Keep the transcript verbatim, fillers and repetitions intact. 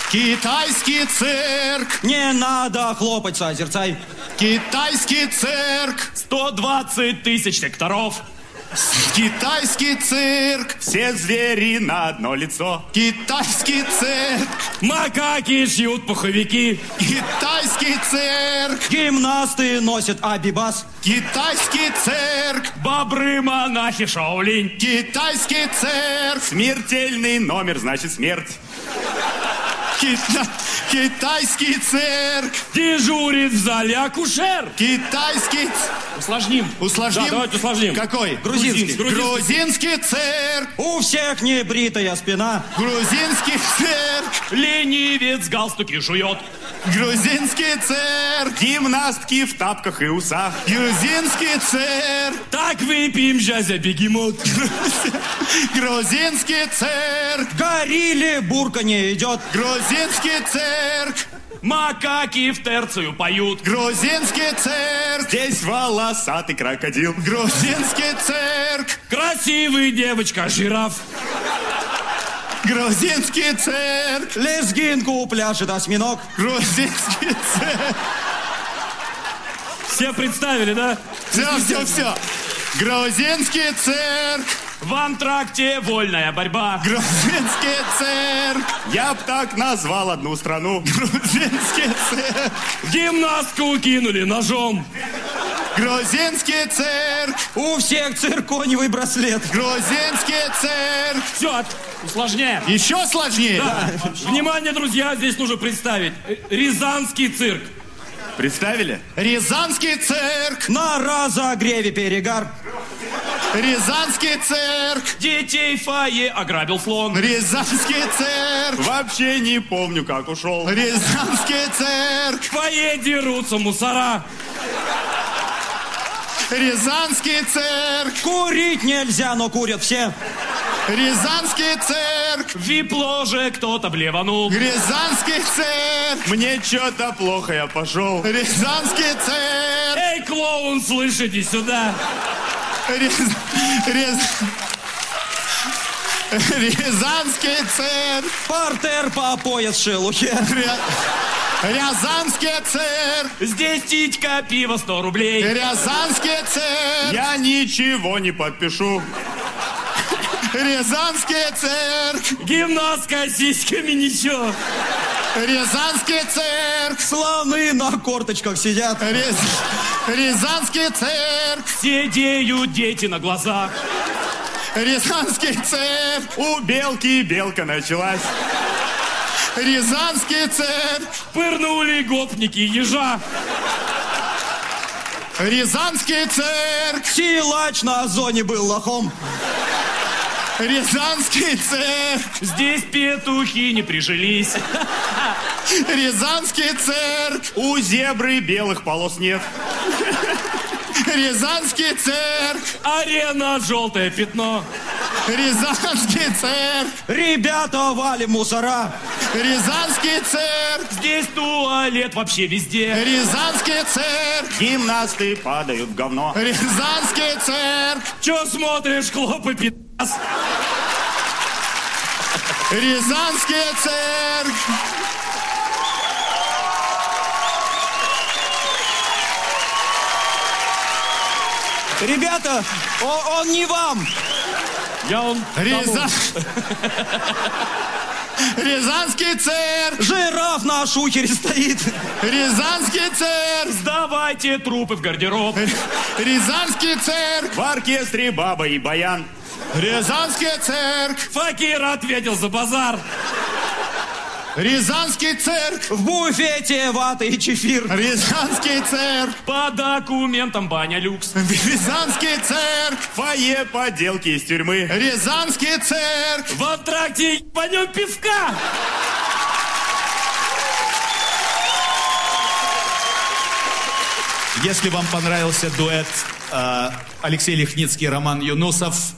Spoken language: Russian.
Китайский цирк. Не надо хлопать, созерцай. Китайский цирк. сто двадцать тысяч секторов. Китайский цирк. Все звери на одно лицо. Китайский цирк. Макаки шьют пуховики. Китайский цирк. Гимнасты носят абибас. Китайский цирк. Бобры-монахи Шаолинь. Китайский цирк. Смертельный номер, значит смерть. Кита... Китайский цирк. Дежурит в зале акушер. Китайский... Усложним. Усложним? Да, давайте усложним. Какой? Грузинский. Грузинский. Грузинский цирк. У всех небритая спина. Грузинский цирк. Ленивец галстуки жует. Грузинский цирк. Гимнастки в тапках и усах. Грузинский цирк. Так выпьем, жазя бегемот. Грузинский цирк. Горилле бурка не идет. Грузинский цирк. Макаки в терцию поют. Грузинский цирк. Здесь волосатый крокодил. Грузинский цирк. Красивый девочка-жираф. Грузинский цирк. Лезгинку пляшет осьминог. Грузинский цирк. Все представили, да? Все, все, все. Грузинский цирк. В антракте вольная борьба. Грузинский цирк. Я б так назвал одну страну. Грузинский цирк. Гимнастку кинули ножом. Грузинский цирк. У всех цирконевый браслет. Грузинский цирк. Все, усложняем. Еще сложнее? Да. Внимание, друзья, здесь нужно представить. Рязанский цирк. Представили? Рязанский цирк. На разогреве перегар. Рязанский цирк. Детей в фойе ограбил слон. Рязанский цирк. Вообще не помню, как ушел. Рязанский цирк. В фойе дерутся мусора. Рязанский цирк. Курить нельзя, но курят все. Рязанский цирк. В вип-ложе кто-то блеванул. Рязанский цирк. Мне что-то плохо, я пошел. Рязанский цирк. Эй, клоун, слышь, иди сюда. Рез... Рез... Рязанский цирк. Партер по пояс в шелухе. Ря... Рязанский цирк. Здесь титька, пиво сто рублей. Рязанский цирк. Я ничего не подпишу. Рязанский цирк. Гимнастка с сиськами ничего. Рязанский цирк. Слоны на корточках сидят. Рез... Рязанский цирк. Сидеют дети на глазах. Рязанский цирк. У белки белка началась. Рязанский цирк. Пырнули гопники ежа. Рязанский цирк. Силач на зоне был лохом. Рязанский цирк. Здесь петухи не прижились. Рязанский цирк. У зебры белых полос нет. Рязанский цирк. Арена желтое пятно. Рязанский цирк. Ребята, валим мусора. Рязанский цирк. Здесь туалет вообще везде. Рязанский цирк. Гимнасты падают в говно. Рязанский цирк. Че смотришь, хлопай, пи***ц? Рязанский цирк. Ребята, он, он не вам. Я он... Рязан... Рязанский цирк. Жираф на шухере стоит. Рязанский цирк. Сдавайте трупы в гардероб. Рязанский цирк. В оркестре баба и баян. Рязанский цирк. Факир ответил за базар. Рязанский цирк. В буфете вата и чефир. Рязанский цирк. По документам баня люкс. Рязанский цирк. Фойе поделки из тюрьмы. Рязанский цирк. В антракте пойдем пивка. Если вам понравился дуэт э, Алексей Лихницкий, Роман Юнусов,